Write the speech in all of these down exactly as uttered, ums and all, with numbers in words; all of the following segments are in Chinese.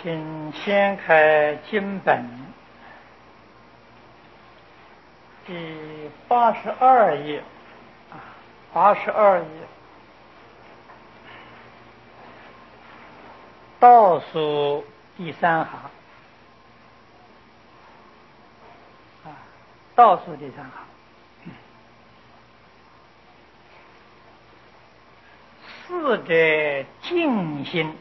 请掀开经本第八十二页，啊，八十二页倒数第三行，啊，倒数第三行，四者静心。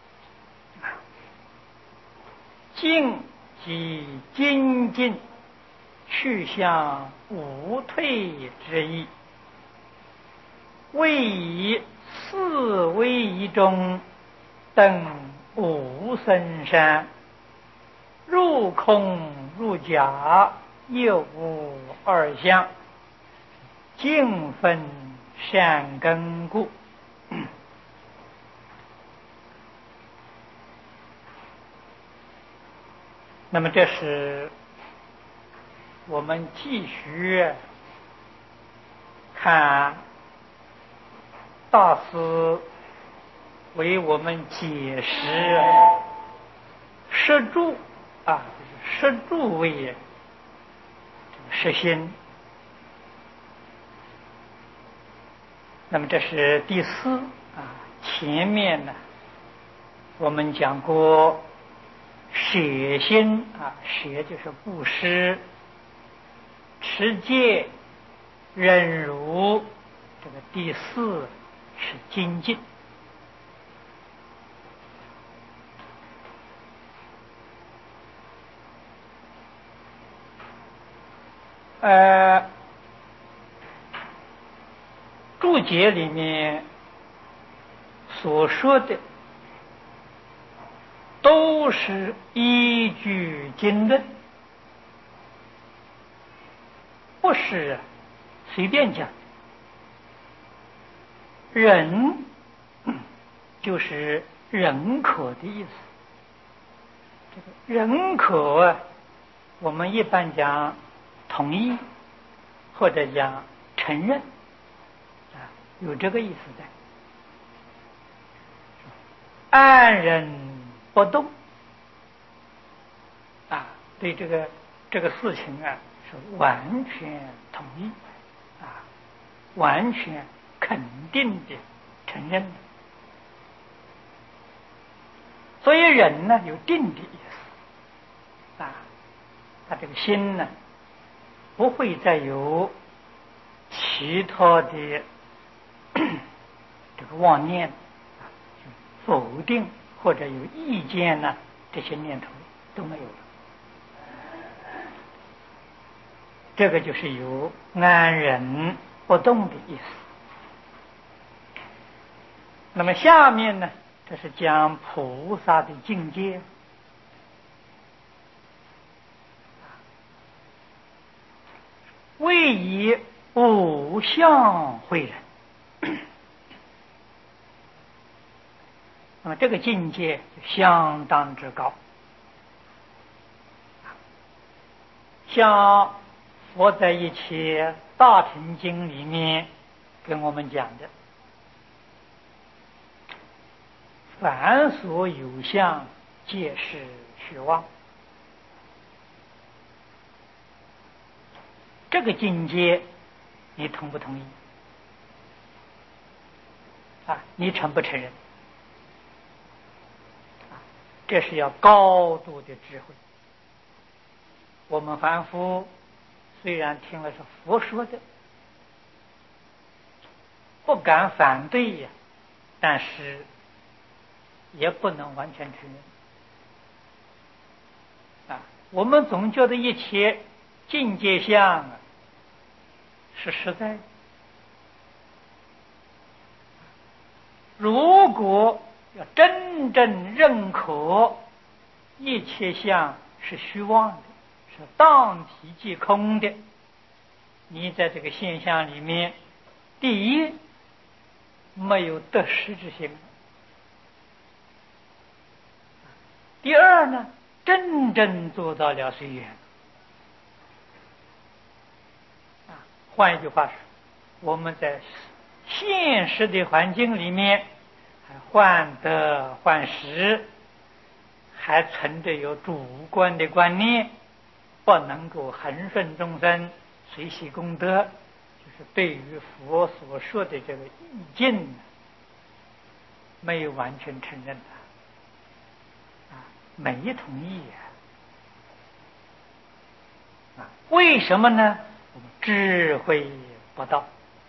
静即精进，去向无退之意。谓以四威仪中，登无生山，入空入假，又无二相，静分善根故。那么这是我们继续看大师为我们解释摄住啊，摄住为摄心。那么这是第四啊，前面呢我们讲过舍心啊，舍就是布施、持戒、忍辱，这个第四是精进。呃，注解里面所说的都是依据经论，不是随便讲。忍就是认可的意思。这个认可啊，我们一般讲同意或者讲承认啊，有这个意思在。安忍不动啊，对这个这个事情啊是完全同意啊，完全肯定的承认的。所以忍呢有定的意思啊，他这个心呢不会再有其他的这个妄念、否定或者有意见呢，这些念头都没有了。这个就是有安忍不动的意思。那么下面呢，这是讲菩萨的境界。谓以无相慧人。那么这个境界相当之高，像佛在一切大乘经里面跟我们讲的，凡所有相，皆是虚妄。这个境界你同不同意啊？你承不承认？这是要高度的智慧。我们凡夫虽然听了是佛说的，不敢反对呀，但是也不能完全承认啊。我们总觉得一切境界相啊是实在的。如果要真正认可一切相是虚妄的，是当体即空的，你在这个现象里面，第一没有得失之心，第二呢，真正做到了随缘。啊，换一句话说，我们在现实的环境里面，还患得患失， 还存着有主观的观念，不能够恒顺众生，随喜功德，就是对于佛所说的这个意境没有完全承认的，啊，没同意啊，啊，为什么呢？我们智慧不到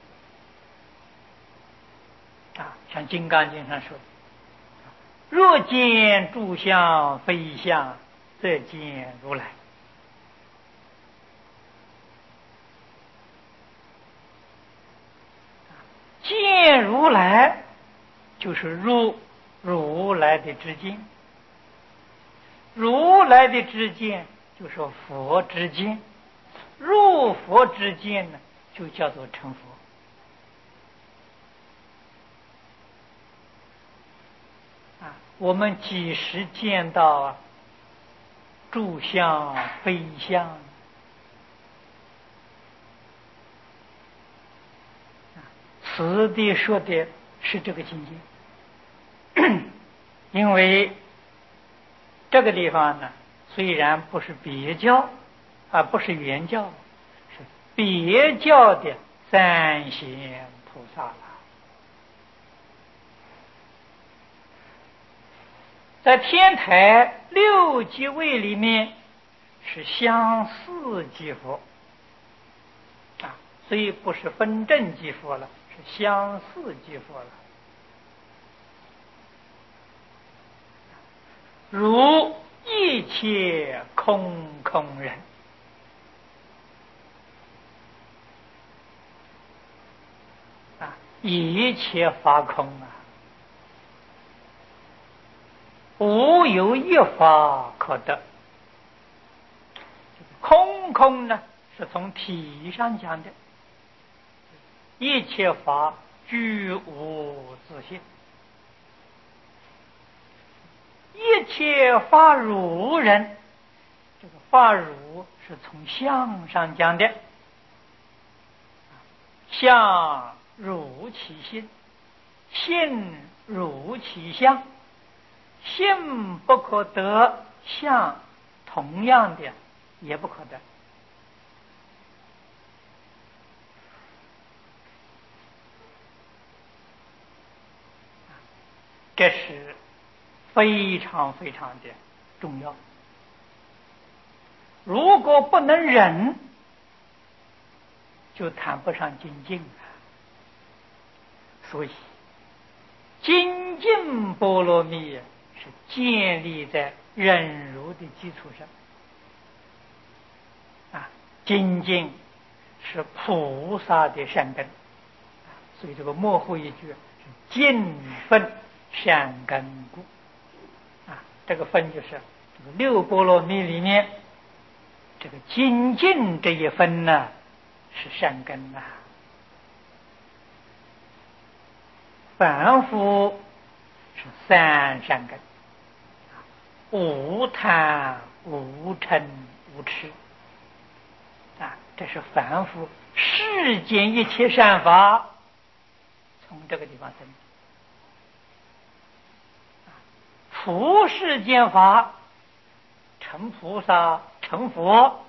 啊，像《金刚经》上说的，若见诸相非相，则见如来。见如来就是入如来的知见，如来的知见就是佛知见，入佛知见呢，就叫做成佛。啊，我们几时见到啊诸相非相？此地说的是这个境界，因为这个地方呢，虽然不是别教，啊，不是原教，是别教的三贤菩萨了。在天台六即位里面是相似即佛啊，所以不是分正即佛了，是相似即佛了。如一切空空人，啊，一切法空啊，无有一法可得。空空呢，是从体上讲的，一切法具无自性，一切法如人，这个法如是从相上讲的，相如其心，性如其相，性不可得，相同样的也不可得。这是非常非常的重要。如果不能忍，就谈不上精进了。所以精进波罗蜜是建立在忍辱的基础上啊，精进是菩萨的善根，所以这个幕后一句是尽分善根故啊，这个分就是这个六波罗蜜里面这个精进这一分呢是善根呐、啊。凡夫是三善根，无贪无嗔无痴啊，这是凡夫世间一切善法从这个地方生。出世间法成菩萨成佛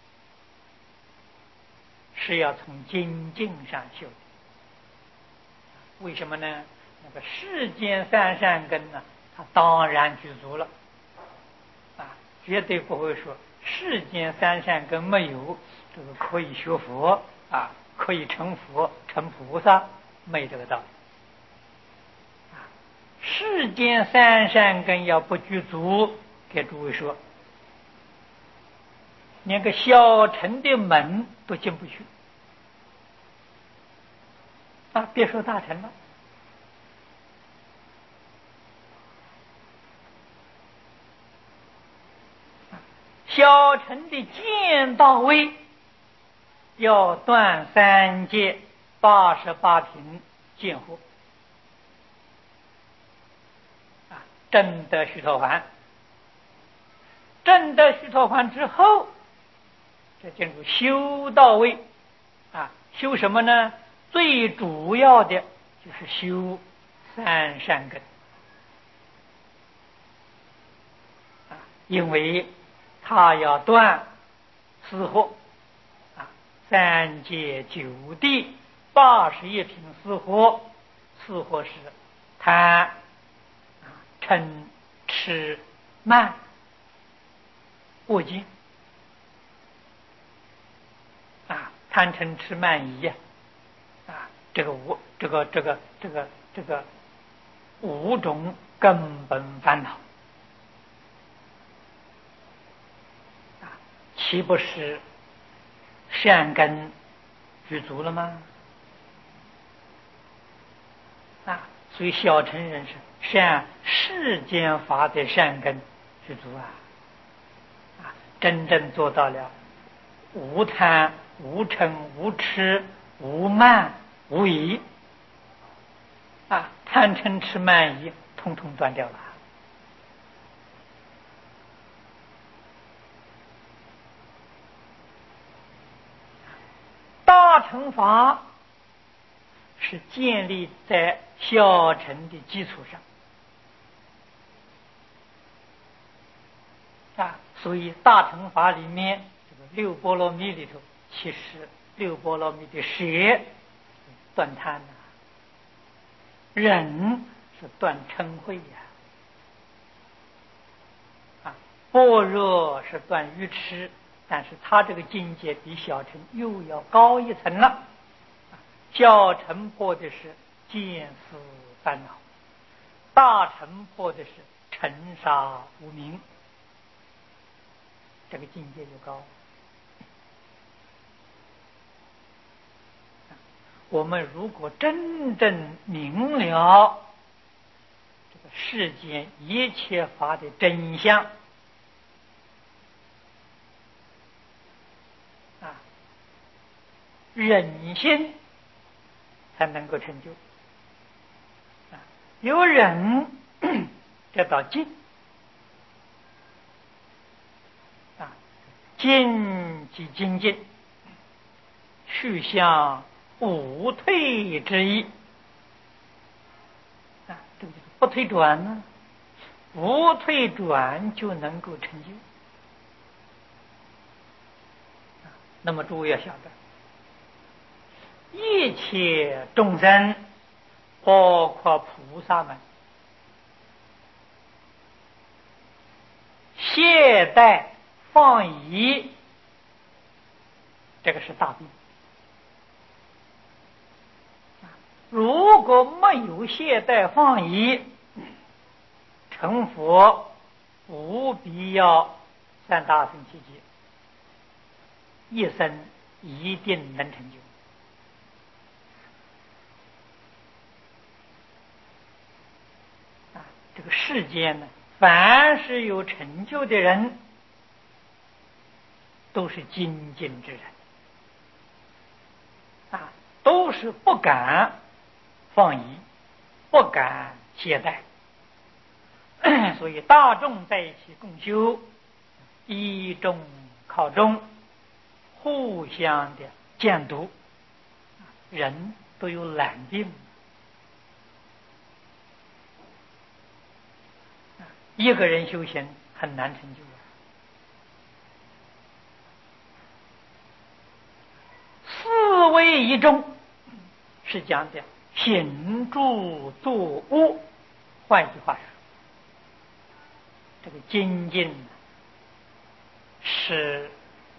是要从精进上修的。为什么呢？那个世间三善根呢，它当然具足了啊，绝对不会说世间三善根没有，这个可以学佛啊，可以成佛成菩萨，没这个道理。世间三善根要不具足，给诸位说，连个小乘的门都进不去啊，别说大乘了。小乘的见到位，要断三界八十八品见惑啊，证得须陀洹，证得须陀洹之后，这进入修到位啊，修什么呢？最主要的就是修三善根啊， 因为他要断四惑啊，三界九地八十一品四惑，四惑是贪、啊、嗔、痴、慢、恶见啊，贪嗔痴慢疑啊，这个五这个这个这个这个五种根本烦恼啊，岂不是善根具足了吗？啊，所以小乘人是善世间法的善根具足啊，啊，真正做到了无贪、无嗔、无痴、无慢、无疑啊，贪嗔痴慢疑统统断掉了。大乘法是建立在小乘的基础上啊，所以大乘法里面这个六波罗蜜里头，其实六波罗蜜的舍断贪啊，忍是断嗔恚呀，啊，般若是断愚痴，但是他这个境界比小乘又要高一层了。小乘破的是见思烦恼，大乘破的是尘沙无明，这个境界就高。我们如果真正明了这个世间一切法的真相啊，忍心才能够成就啊，有忍得到静啊，静即精进，去向无退之意啊，这个就是不退转呢，不退转就能够成就。那么诸位要晓得，一切众生，包括菩萨们，懈怠放逸，这个是大病。如果没有懈怠放逸，成佛无必要三大乘七劫，一生一定能成就。啊，这个世间呢，凡是有成就的人，都是精进之人，啊，都是不敢放逸，不敢懈怠。所以大众在一起共修，依众靠众，互相的监督，人都有懒病，一个人修行很难成就。四位一众是讲的行住坐卧，换句话说，这个精进是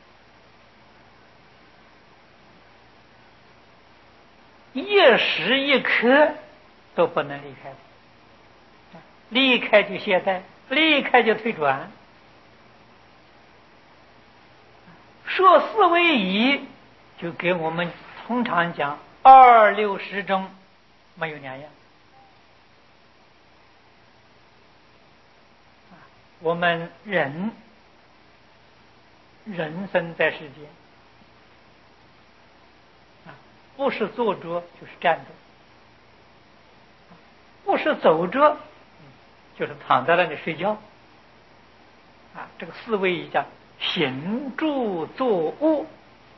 一时一刻都不能离开的，离开就懈怠，离开就退转。说四位一，就给我们通常讲二六十中没有两样。我们人人生在世间啊，不是坐着就是站着，不是走着就是躺在那里睡觉啊。这个四位一讲行住坐卧，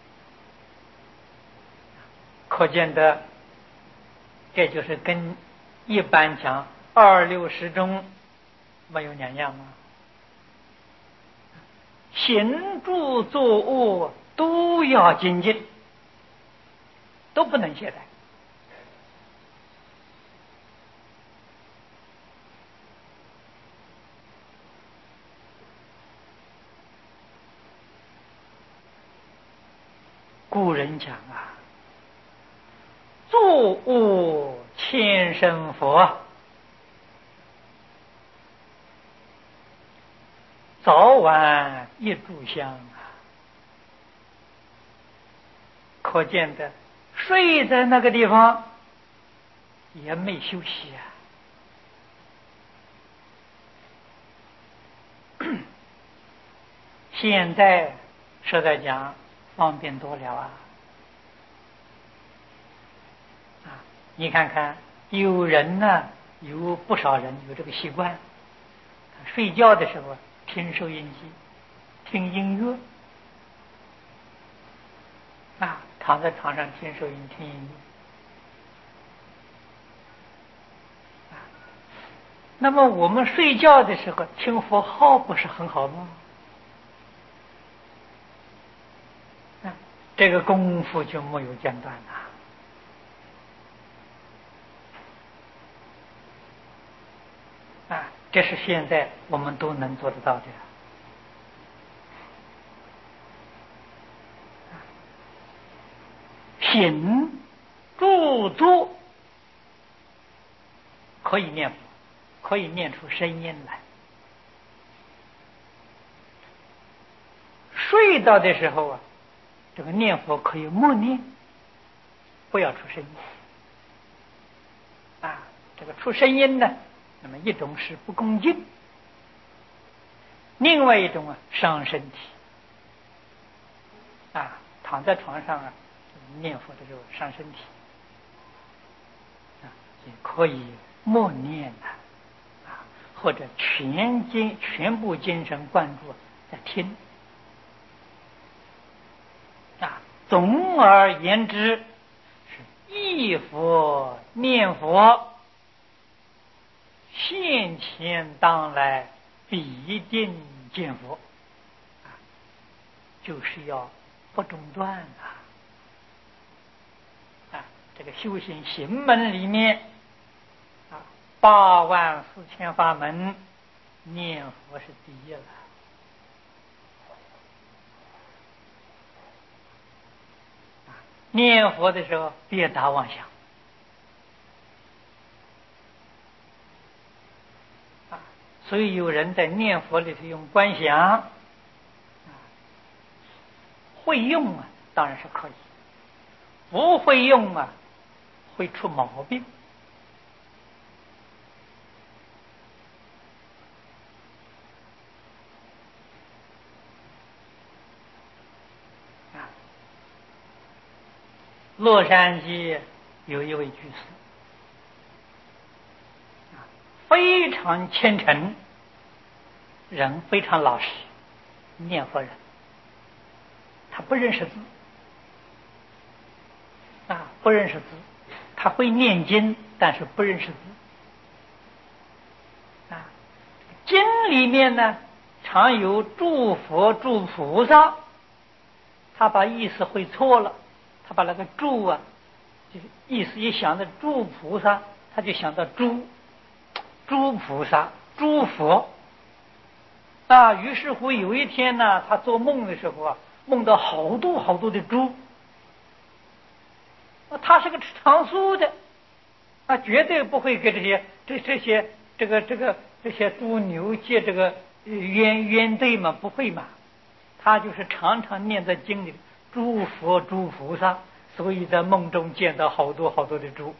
可见的这就是跟一般讲二六十中没有两样吗？ 行住坐卧都要精进，都不能懈怠。古人讲啊，坐卧千声佛，早晚一炷香啊。可见的，睡在那个地方也没休息啊。现在实在讲方便多了啊！啊，你看看，有人呢，有不少人有这个习惯，睡觉的时候听收音机，听音乐，啊，躺在床上听收音听音乐。啊，那么我们睡觉的时候听佛号不是很好吗？这个功夫就没有间断了啊！这是现在我们都能做得到的。行住坐可以念佛，可以念出声音来。睡到的时候啊，这个念佛可以默念，不要出声音啊。这个出声音呢，那么一种是不恭敬，另外一种啊伤身体啊。躺在床上啊念佛的时候伤身体啊，也可以默念的啊，或者全精全部精神贯注在听啊。总而言之，是忆佛念佛，现前当来必定见佛啊，就是要不中断啊！啊，这个修行行门里面啊，八万四千法门，念佛是第一了。啊，念佛的时候别打妄想啊，所以有人在念佛里头用观想，啊，会用啊，当然是可以。不会用啊，会出毛病啊。洛杉矶有一位居士啊，非常虔诚，人非常老实，念佛人，他不认识字啊，不认识字，他会念经，但是不认识字啊。经里面呢常有诸佛诸菩萨，他把意思会错了，他把那个诸啊，就是意思一想到诸菩萨，他就想到诸诸菩萨诸佛啊。于是乎有一天呢，他做梦的时候啊，梦到好多好多的猪。他是个吃长素的啊，绝对不会给这些这这些这个这个这些猪牛借这个冤冤对嘛，不会嘛。他就是常常念在经里诸佛诸菩萨，所以在梦中见到好多好多的猪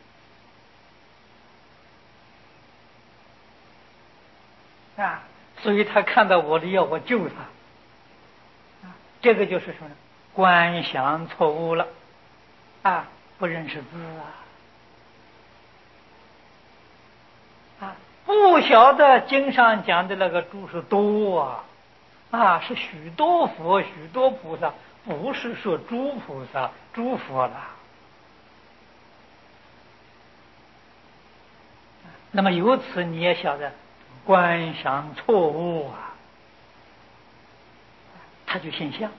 啊，所以他看到我的要我救他啊，这个就是什么呢？观想错误了啊，不认识字啊，啊，不晓得经上讲的那个猪是多啊，啊，是许多佛许多菩萨，不是说诸菩萨诸佛了。那么由此你也晓得观想错误啊。 它就现象。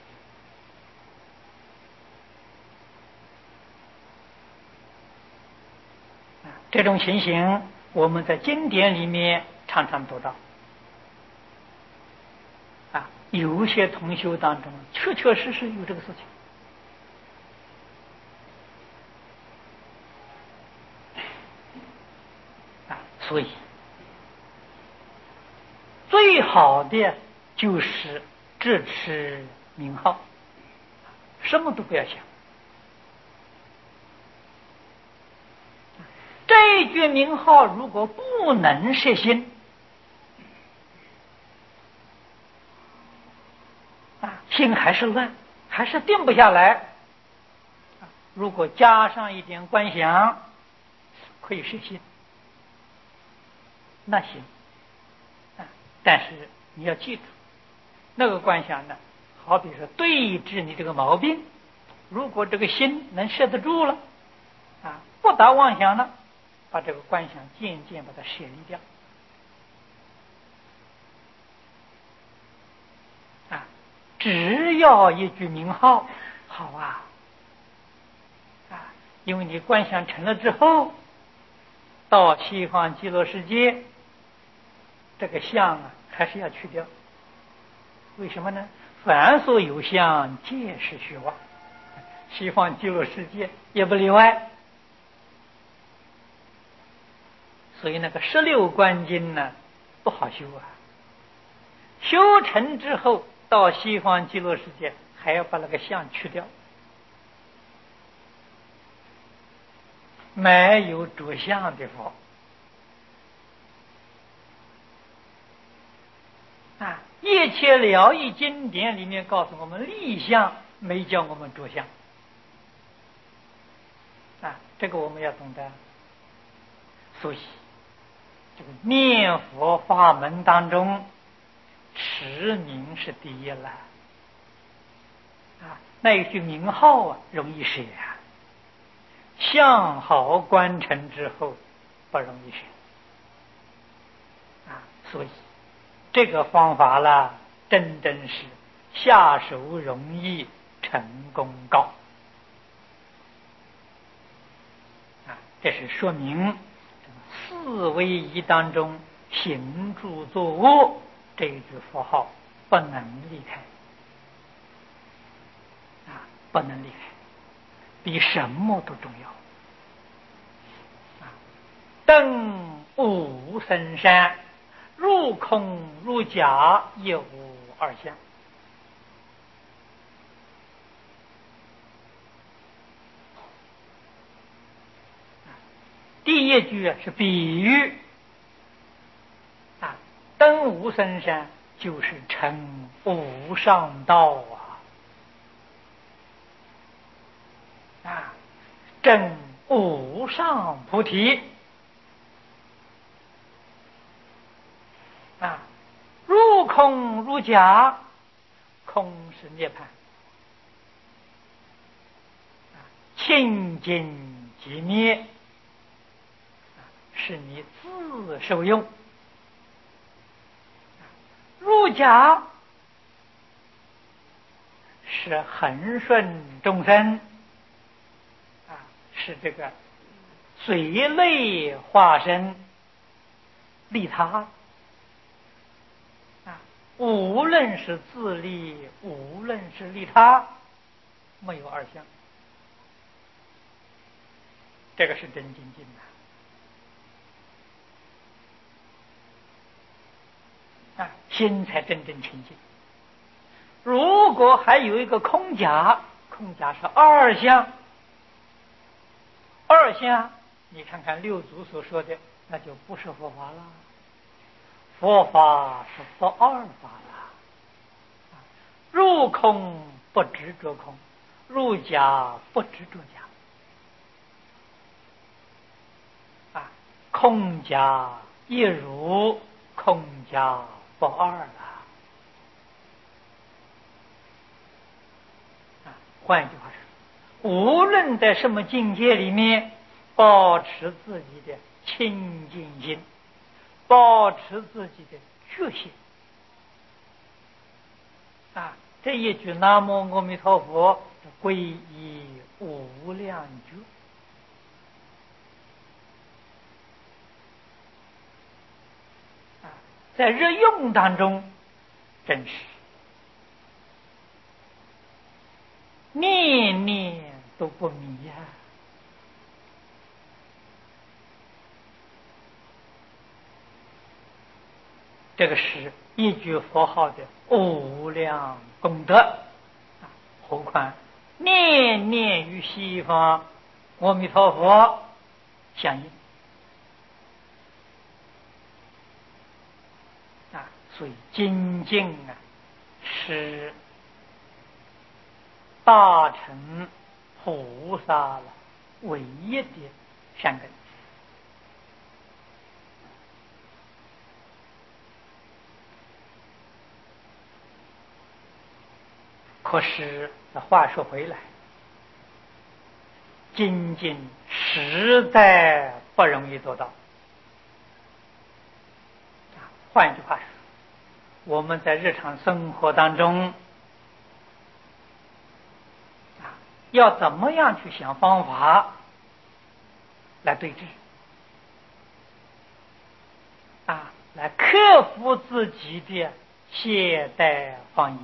这种情形我们在经典里面常常读到啊，有些同修当中确确实实有这个事情啊，所以最好的就是支持名号，什么都不要想。这一句名号如果不能摄心啊，心还是乱，还是定不下来。如果加上一点观想，可以摄心，那行啊。但是你要记住，那个观想呢，好比说对治你这个毛病，如果这个心能摄得住了啊，不打妄想了，把这个观想渐渐把它舍离掉啊，只要一句名号，好啊啊，因为你观想成了之后，到西方极乐世界，这个相啊还是要去掉。为什么呢？凡所有相，皆是虚妄。西方极乐世界也不例外。所以那个十六观经呢，不好修啊。修成之后，到西方极乐世界，还要把那个相去掉。没有着相的佛啊，一切了义经典里面告诉我们立相，没叫我们着相啊，这个我们要懂得。所以这个念佛法门当中，持名是第一了啊，那一句名号啊，容易舍啊，相好观成之后不容易舍啊，所以这个方法啦，真正是下手容易，成功高啊，这是说明四位一当中行住坐卧这一句佛号不能离开啊，不能离开，比什么都重要啊。登无生山，入空入假，亦无二相。第一句是比喻啊，登无生山就是成无上道啊，啊，证无上菩提啊，入空入假，空是涅槃啊，清净即灭，是你自受用。入假是恒顺众生啊，是这个随类化身利他啊，无论是自利，无论是利他，没有二相，这个是真精进啊，心才真正清净。如果还有一个空假，空假是二相，二相你看看六祖所说的，那就不是佛法了。佛法是不二法了，入空不执着空，入假不执着假啊，空假一如，空假不二了啊。换一句话说，无论在什么境界里面，保持自己的清净心，保持自己的觉性啊，这一句南无阿弥陀佛，皈依无量觉。啊，在日用当中，真是念念都不迷呀、啊。这个是一句佛号的无量功德啊！何况念念与西方阿弥陀佛相应啊！所以精进啊，是大乘菩萨了唯一的善根。可是话说回来，精进实在不容易做到。换一句话说，我们在日常生活当中啊，要怎么样去想方法来对治啊，来克服自己的懈怠放逸。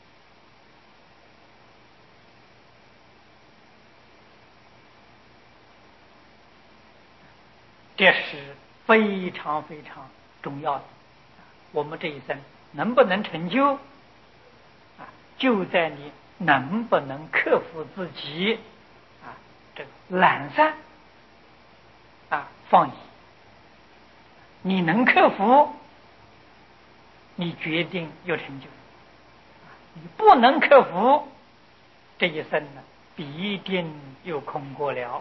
这是非常非常重要的。我们这一生能不能成就啊，就在你能不能克服自己啊这个懒散啊放逸。你能克服，你决定有成就；你不能克服，这一生呢必定又空过了。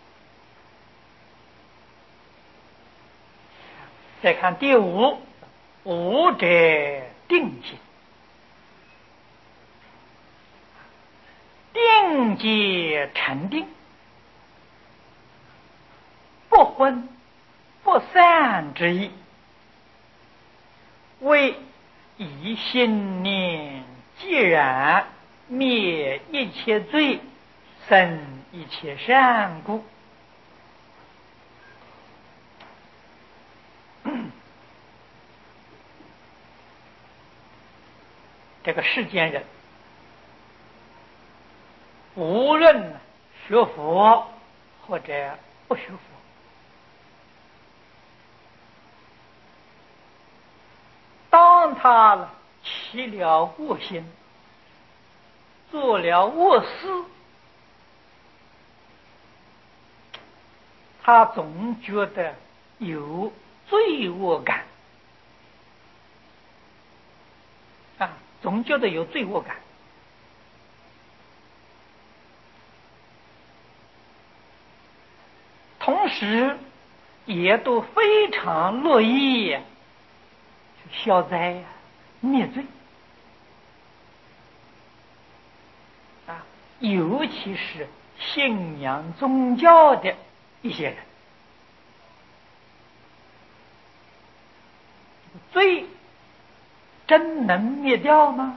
再看第五，五者定心，定即成定，不昏不散之意，为以心念既然灭一切罪，生一切善故。这个世间人，无论学佛或者不学佛，当他起了恶心，做了恶事，他总觉得有罪恶感啊，总觉得有罪恶感。同时也都非常乐意去消灾呀、灭罪啊，尤其是信仰宗教的一些人，罪真能灭掉吗？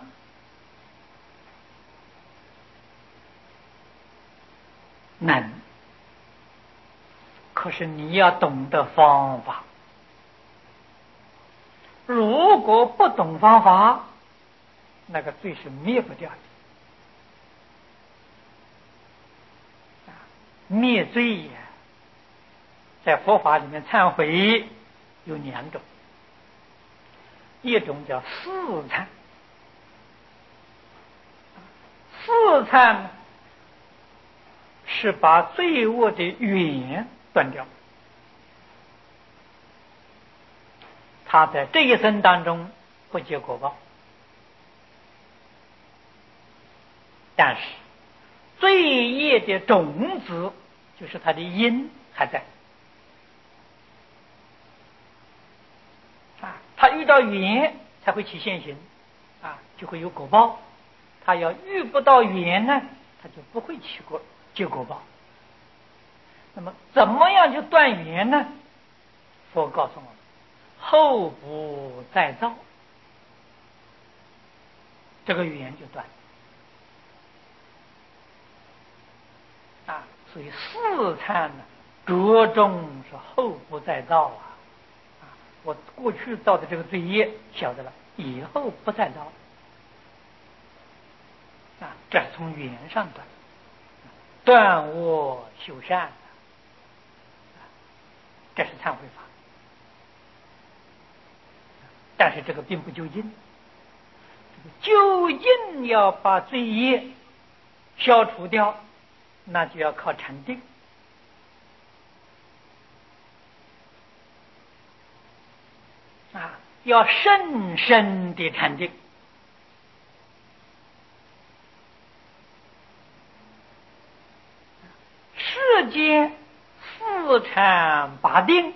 能，可是你要懂得方法。如果不懂方法，那个罪是灭不掉的。灭罪呀，在佛法里面忏悔有两种，一种叫四忏，四忏是把罪恶的缘断掉，他在这一生当中不结果报，但是罪业的种子就是他的因还在啊，他遇到缘才会起现行啊，就会有果报。他要遇不到缘呢，他就不会起过结果报。那么怎么样就断缘呢？佛告诉我们，后不再造这个缘就断啊。所以四禅呢，着重是后不再造啊。啊，我过去造的这个罪业晓得了，以后不再造啊。这是从缘上断，断恶修善，这是忏悔法。但是这个并不究竟，究竟要把罪业消除掉，那就要靠禅定啊，要深深的禅定。世间四禅八定，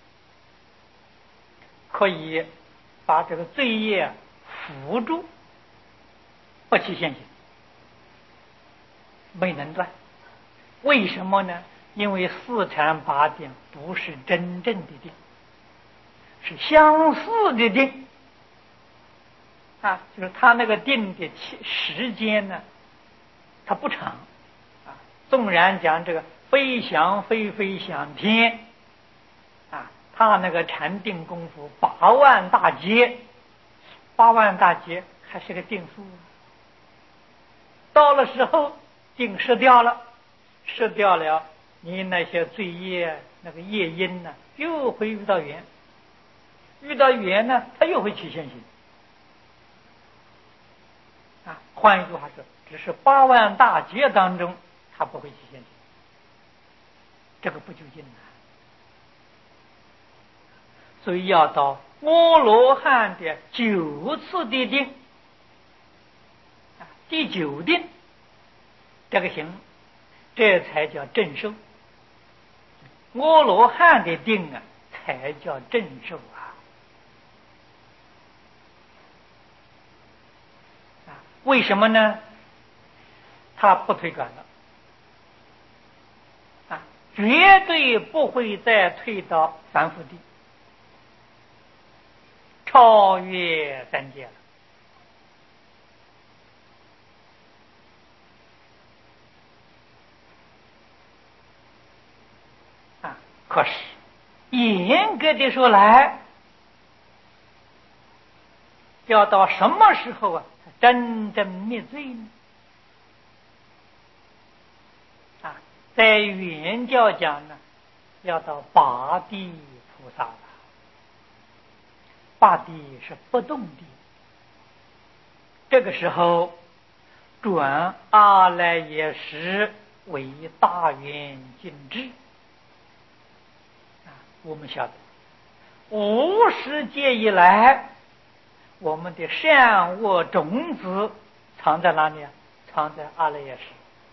可以把这个罪业扶住，不起现行，没能断。为什么呢？因为四禅八定不是真正的定，是相似的定啊，就是他那个定的时间呢，它不长啊。纵然讲这个飞翔飞飞翔天啊，他那个禅定功夫八万大劫，八万大劫还是个定数，到了时候定失掉了，失掉了，你那些罪业那个业因呢，又会遇到缘，遇到缘呢，它又会起现行啊。换一句话说，只是八万大劫当中，它不会起现行，这个不究竟啊。所以要到阿罗汉的九次的定啊，第九定这个行，这才叫正受。阿罗汉的定啊，才叫正受啊。啊，为什么呢？他不退转了啊，绝对不会再退到凡夫地，超越三界了。啊，可是严格的说来，要到什么时候啊，真正灭罪呢？啊，在原教讲呢，要到八地菩萨了。八地是不动地，这个时候转阿赖耶识为大圆净智啊。我们晓得无始劫以来，我们的善恶种子藏在哪里啊？藏在阿赖耶识。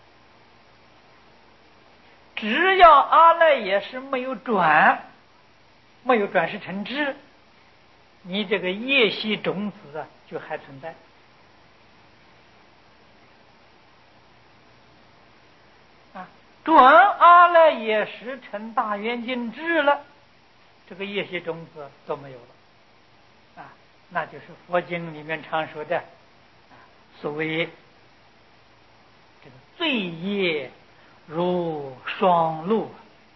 只要阿赖耶识没有转，没有转世成智，你这个业习种子啊，就还存在啊。转阿赖耶识成大圆净智了，这个业习种子都没有了啊。那就是佛经里面常说的啊，所谓这个罪业如霜露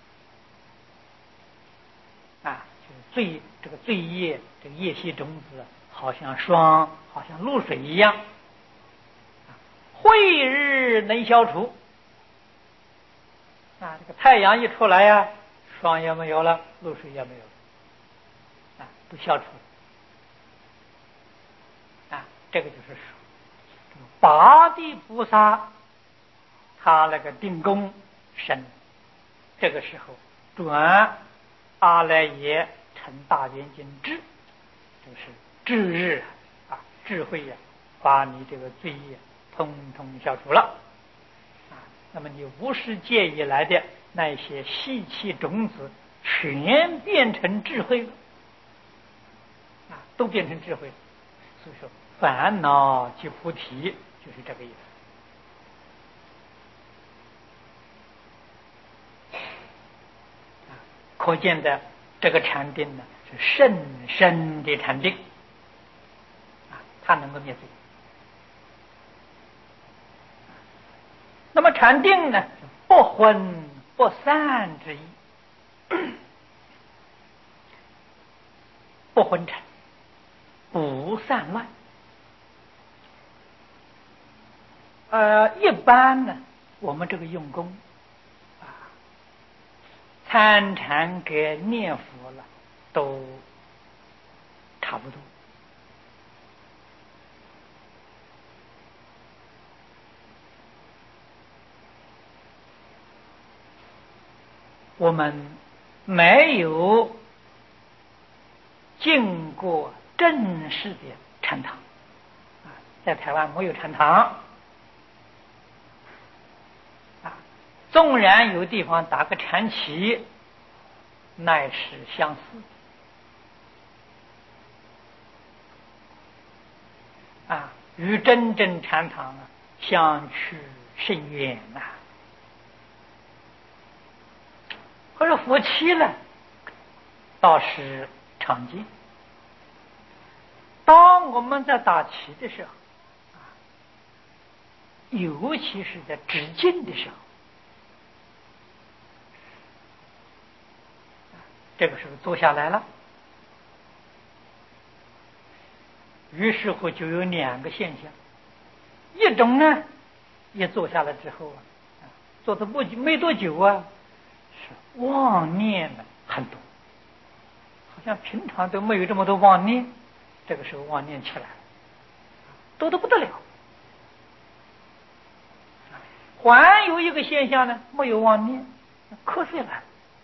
啊，就是罪这个罪业，这个业习种子好像霜，好像露水一样，晦日能消除啊。这个太阳一出来呀、啊，霜也没有了，露水也没有了啊，都消除了啊。这个就是说，八地菩萨他那个定功深，这个时候转阿赖耶成大圆净智，就是智日啊，智慧呀、啊，把你这个罪业通通消除了啊。那么你无始界以来的那些习气种子，全变成智慧了啊，都变成智慧了。所以说，烦恼即菩提，就是这个意思。可见的这个禅定呢，是甚深的禅定啊，它能够灭罪那么禅定呢，不昏不散之意，不昏沉，不散乱。呃，一般呢，我们这个用功啊，参禅跟念佛了，都差不多。我们没有进过正式的禅堂啊，在台湾没有禅堂啊，纵然有地方打个禅旗，乃是相似啊，与真正禅堂啊相去甚远呐、啊。可是佛七呢，倒是常见。当我们在打旗的时候，尤其是在止境的时候，这个时候坐下来了，于是乎就有两个现象。一种呢，一坐下来之后啊，坐的不没多久啊，是妄念的很多，好像平常都没有这么多妄念，这个时候妄念起来，多得不得了。还有一个现象呢，没有妄念，瞌睡了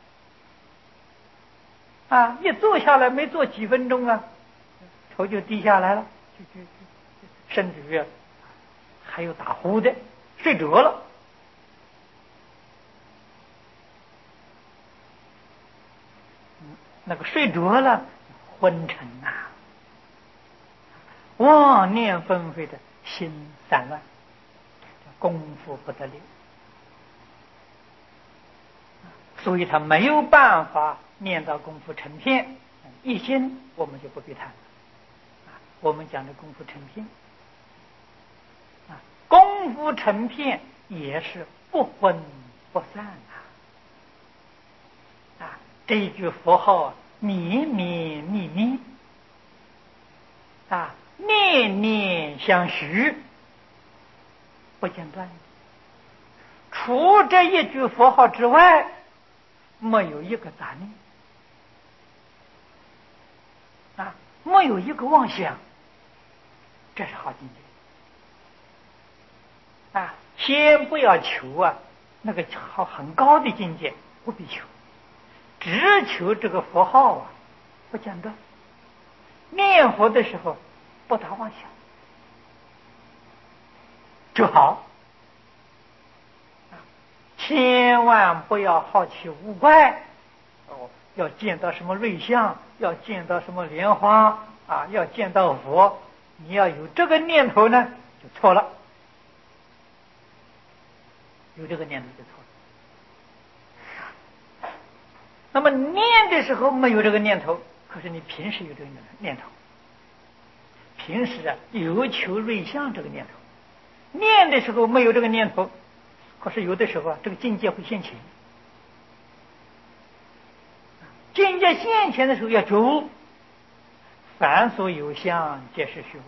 啊！一坐下来没坐几分钟啊，头就低下来了，就就就身体啊还有打呼的，睡着了。那个睡着了，昏沉呐、啊，妄念纷飞的心散乱，功夫不得了，所以他没有办法念到功夫成片。一心我们就不必谈了，我们讲的功夫成片啊，功夫成片也是不分不散啊！啊，这一句佛号绵绵密密啊，念念相续，不间断。除这一句佛号之外，没有一个杂念啊，没有一个妄想，这是好境界啊！先不要求啊，那个好很高的境界不必求，只求这个佛号啊不间断，念佛的时候不打妄想就好。千万不要好奇无怪哦，要见到什么瑞相，要见到什么莲花啊，要见到佛，你要有这个念头呢，就错了。有这个念头就错了。那么念的时候没有这个念头，可是你平时有这个念头，平时啊有求瑞相这个念头，念的时候没有这个念头。可是有的时候啊，这个境界会现前，境界现前的时候要觉悟，凡所有相，皆是虚妄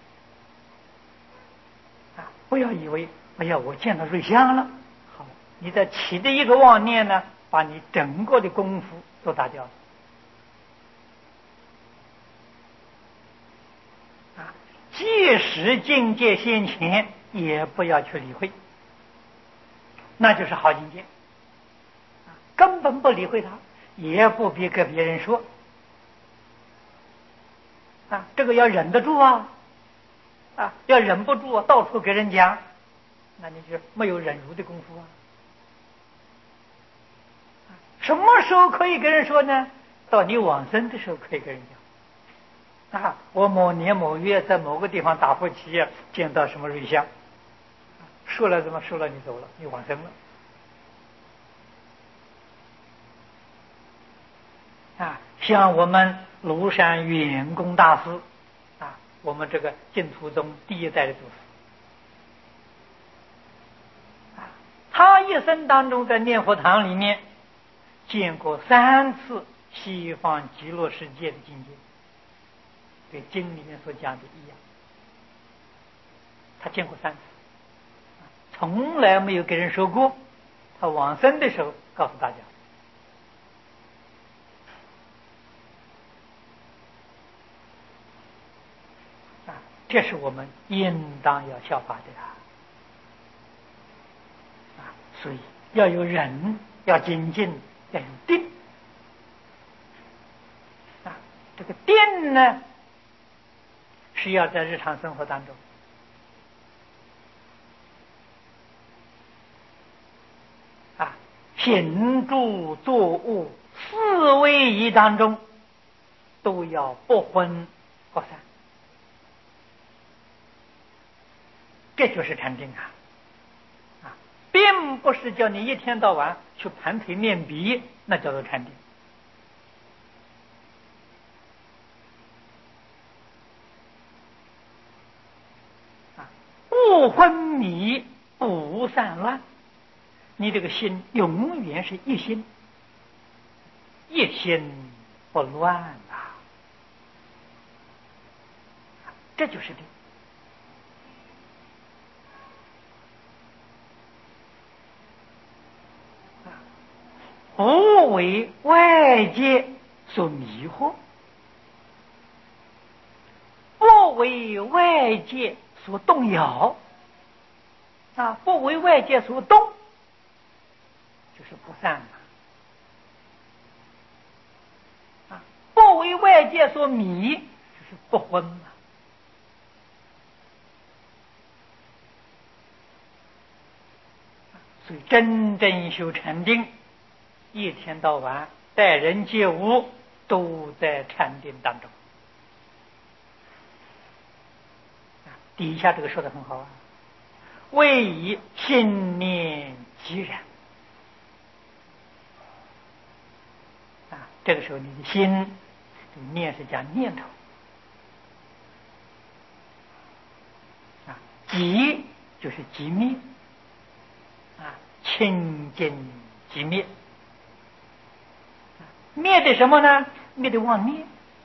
啊！不要以为哎呀，我见到瑞相了，好，你在起的一个妄念呢，把你整个的功夫都打掉了啊！即使境界现前，也不要去理会。那就是好境界，根本不理会他，也不必跟别人说啊，这个要忍得住啊，啊，要忍不住啊，到处给人讲，那你就没有忍辱的功夫啊。什么时候可以跟人说呢？到你往生的时候可以跟人讲啊，我某年某月在某个地方打佛七，见到什么瑞相，说了怎么说了，你走了，你往生了。啊，像我们庐山圆公大师啊，我们这个净土宗第一代的祖师啊， 他一生当中在念佛堂里面见过三次西方极乐世界的境界，跟经里面所讲的一样，他见过三次，从来没有跟人说过。他往生的时候告诉大家，啊，这是我们应当要效法的啊！啊，所以要有忍，要精进，要有定。啊，这个定呢，是要在日常生活当中。啊，行住坐卧四位一当中，都要不分不散，这就是禅定啊！啊，并不是叫你一天到晚去盘腿面壁，那叫做禅定。啊，不昏迷，不散乱。你这个心永远是一心，一心不乱啊！这就是定。不为外界所迷惑，不为外界所动摇，啊，不为外界所动，就是不散了。啊，不为外界所迷，就是不昏了。所以真正修禅定，一天到晚待人接物都在禅定当中。底下这个说的很好啊，为以心念即然。啊，这个时候你的心，念是讲念头，啊，即就是即灭，啊，清净即灭。灭的什么呢？灭的妄念。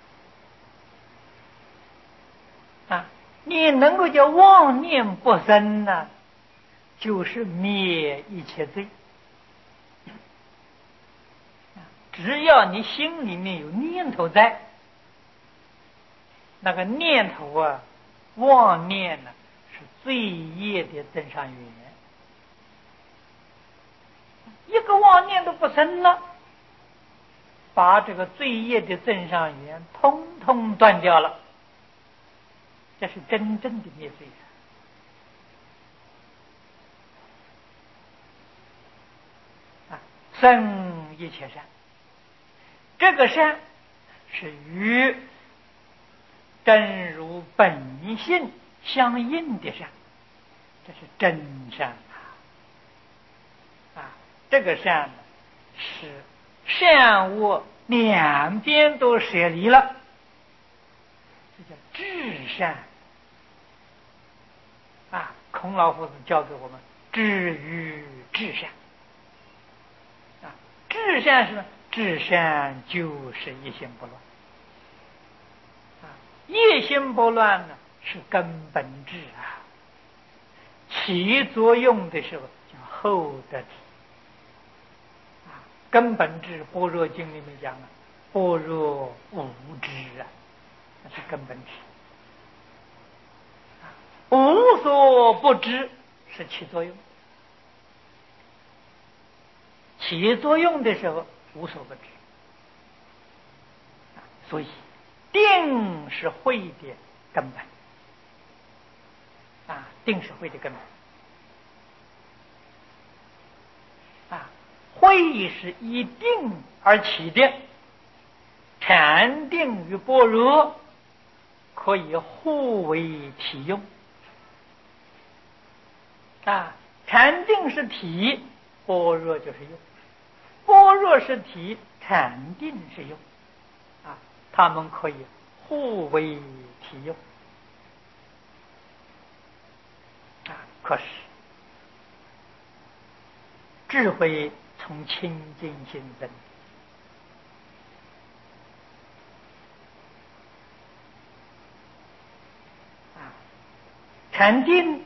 啊，你能够叫妄念不生呢，就是灭一切罪。只要你心里面有念头在，那个念头啊，妄念呢，是罪业的增上缘。一个妄念都不生了，把这个罪业的增上缘通通断掉了，这是真正的灭罪。啊，生一切善，这个善是与真如本性相应的善，这是真善啊！啊，这个善是善恶两边都舍离了，这叫至善啊！孔老夫子教给我们至于至善啊，至善是什么？至善就是一心不乱啊，一心不乱呢是根本智啊，起作用的时候叫后得体啊。根本智，《般若经》里面讲了，般若无知啊，那是根本智啊。无所不知是起作用，起作用的时候无所不知啊，所以定是慧的根本啊，定是慧的根本啊，慧是以定而起的，禅定与般若可以互为体用啊，禅定是体，般若就是用；般若是体，禅定是用啊，他们可以互为体用啊。可是智慧从清净心生。啊，禅定